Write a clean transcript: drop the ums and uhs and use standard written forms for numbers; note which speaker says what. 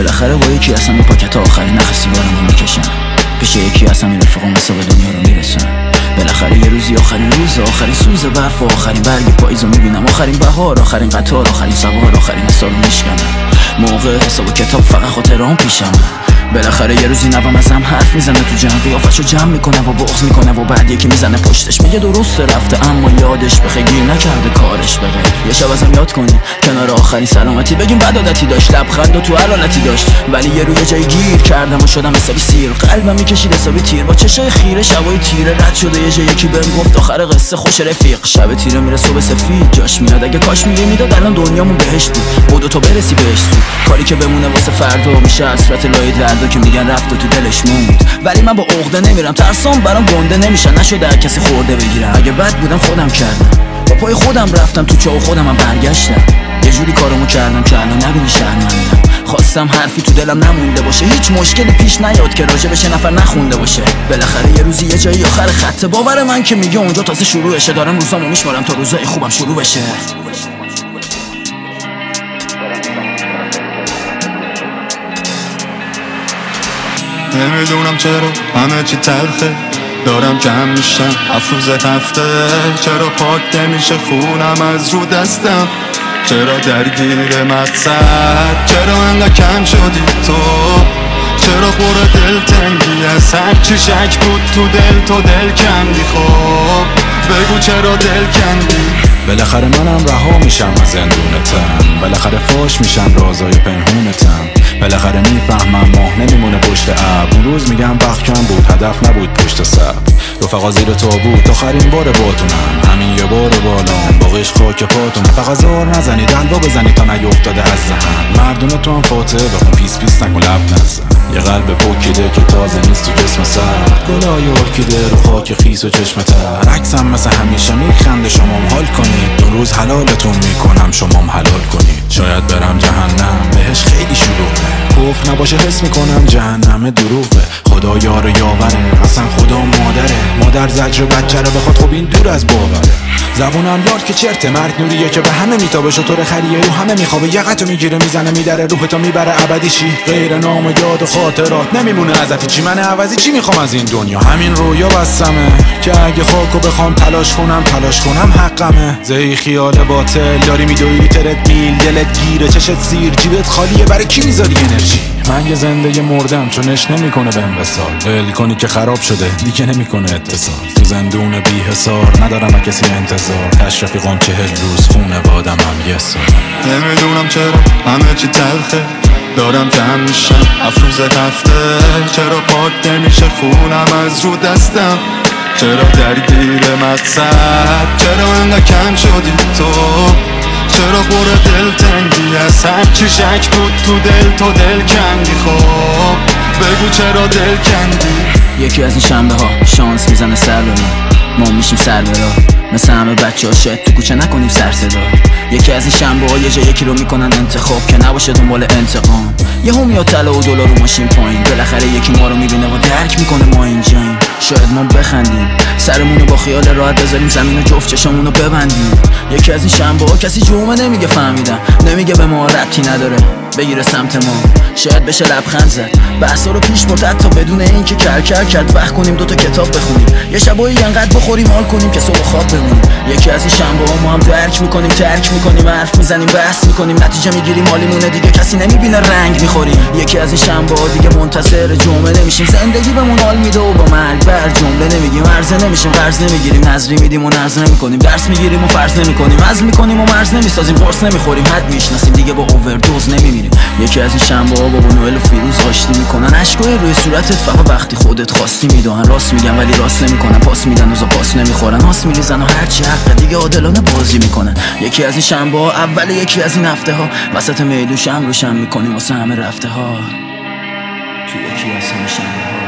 Speaker 1: بالاخره با یکی هستم این پاکت آخرین نخ سیگارمو میکشم، پیش یکی هستم این رفیقام حساب دنیا رو میرسن. بالاخره یه روزی آخرین روز، آخرین سوز برف، آخرین برگ پاییزو میبینم، آخرین بهار، آخرین قطار، آخرین سوار، آخرین سالو میشکنم. موقع حساب و کتاب فقط خاطرام پیشم. بالاخره یه روزی نوام ازم حرف میزنه تو جمع، قیافشو جمع میکنه و بغض میکنه و بعد یکی میزنه پشتش میگه درسته رفته اما یادش بخیر گیر نکرده کارش بره. یه شب ازم یاد کنیم کنار آخرین سلامتی بگیم بد عادتی داشت، لبخند و تو هر حالتی داشت، ولی یه روی جای گیر کردم و شدم حسابی سیر. قلبم میکشید حسابی تیر با چشای خیره، شبای تیره رد شده یه جای یکی بهم گفت آخر قصه خوش رفیق. شب تیره میره صبح سفید جاش میاد، اگه کاش میداد الان دنیامون بهشت بود. بدو تو برسی بهش زود، کاری که بمونه واسه فردا میشه حسرت لای دردا که میگن رفت و تو دلش موند. ولی من با عقده نمیرم، ترسام برام گنده نمیشن، نشده هر کسی خورده بگیرم. اگه بد بودم خودم کردم، با پای خودم رفتم تو چاه و خودمم برگشتم. یه جوری کارمو کردم که الان نبینی شرمندم. خواستم حرفی تو دلم نمونده باشه، هیچ مشکلی پیش نیاد که راجع بشه نفر نخونده باشه. بالاخره یه روزی یه جایی آخر خط باور من که میگه اونجا تازه شروعشه. دارم روزامو میشمارم تا روزای خوبم شروع بشه.
Speaker 2: نمیدونم چرا همه چی تلخه، دارم کم میشم افروز هفته. چرا پاک نمیشه خونم از رو دستم، چرا درگیر مقصد، چرا انقدر کم شدی تو، چرا پر دل تنگی از هر چی شک بود تو دل تو دل کندی. خب بگو چرا دل کندی.
Speaker 3: بالاخره منم رها میشم از زندونتم، بالاخره فاش میشن رازای پنهونتم، بالاخره میفهمم ماه نمیمونه پشت ابر. اون روز میگم وقت کم بود هدف نبود پشت سر، رفقا زیر تابوت آخرین بار باتونم، همین یه بار بالام باقیش خاک پاتون. فقط زار نزنید دلوا بزنید تا نیفتاده از ذهن، مردونه تو هم فاتحه بخون پیس پیس نکن لب نزن. یه قلب پوکیده که تازه نیست تو جسم سر، گلای ارکیده رو خاک خیس و چشم تر. عکسم مثل همیشه میخنده شمام حال کنید، دو روز حلالتون میکنم شمام حلال کنید. شاید برم جهنم بهش خیلی شلوغه، کفر نباشه حس میکنم جهنم دروغه. خدا یار یاوره اصلا خدا مادره، مادر زجر بچه رو بخواد خب این دور از باوره. زبونم یار که چرته مرگ نوریه که به همه میتابه، شطور خریه رو همه میخوابه، یقتو میگیره میزنه میدره روحتو میبره ابدی چی غیر نام یاد و خاطرات نمیمونه ازت چی. من عوضی چی میخوام از این دنیا، همین رویا بستمه که اگه خاکو بخوام تلاش کنم حقمه. زی خیال باطل داری میدوی ترت میل، دلت گیره چشت سیر جیبت خالیه، برای کی میذاری انرژی؟ من یه زنده مردم چونش نمیکنه بهم وصال، ول کنی که خراب شده دیگه نمیکنه اتصال. تو زندون بی حصار ندارم کسی انتظار، تش رفیقام 40 روز خونه بادم هم یه سال.
Speaker 2: نمیدونم چرا همه چی تلخه، دارم کم میشم افروز هفته. چرا پاک نمیشه خونم از رو دستم، چرا درگیر مقصد، چرا انقدر کم شدی تو، چرا پر دل تنگی از هر چی شک بود تو دل تو دل کندی. خب بگو چرا دل کندی.
Speaker 1: یکی از این شنبه ها شانس میزنه سر به ما میشیم سر به راه، مثل همه بچه ها شاید تو کوچه نکنیم سر صدا. یکی از این شنبه ها یه جا یکی رو میکنن انتخاب که نباشه دنبال انتقام. یه هم یا طلا و دلار رو ماشین پایین، بالاخره یکی ما رو میبینه و درک میکنه ما اینجاییم. شاید ما بخندیم سرمونو با خیال راحت بذاریم زمین و جفت چشمونو ببندیم. یکی از این شنبه ها کسی جمعه نمیگه فهمیدم، نمیگه به ما ربطی نداره بگیره سمت ما. شاید بشه لبخند زد بحثا رو پیش برد حتی بدون اینکه کرکر کرد. وقت کنیم دوتا کتاب بخونیم، یه شبایی انقدر بخوریم حال کنیم که صبح خواب بمونیم. یکی از این شنبه ها ما هم درک میکنیم ترک میکنیم، حرف میزنیم بحث میکنیم، نتیجه میگیریم حالیمونه دیگه کسی نمیبینه رنگ میخوریم. یکی از این شنبه ها دیگه منتظر جمعه نمیشیم، زندگی بهمون حال میده و با مرگ بر جمله نمیگیم. عرضه نمیشیم قرض نمیگیریم، نظری میدیم و نرض نمیکنیم، درس میگیریم و فرض نمیکنیم، عزم میکنیم و مرز نمیسازیم، قرص نمیخوریم، حد میشناسیم دیگه با اووردوز نمیمیریم. یکی از این شنبه ها بابا نوئل و فیروز آشتی میکنن، اشکای روی صورتت فقط وقتی خودت خواستی میدونن. راست میگن ولی راست نمیکنن، پاس میدن و پاس نمیخورن، هاس میریزن و هرچی حق دیگه عادلانه بازی میکنن. یکی از این شنبه ها اول یکی از این هفته ها وسط میدون شم روشن میکنیم واسه همه رفته ها. تو یکی از همه شنبه ها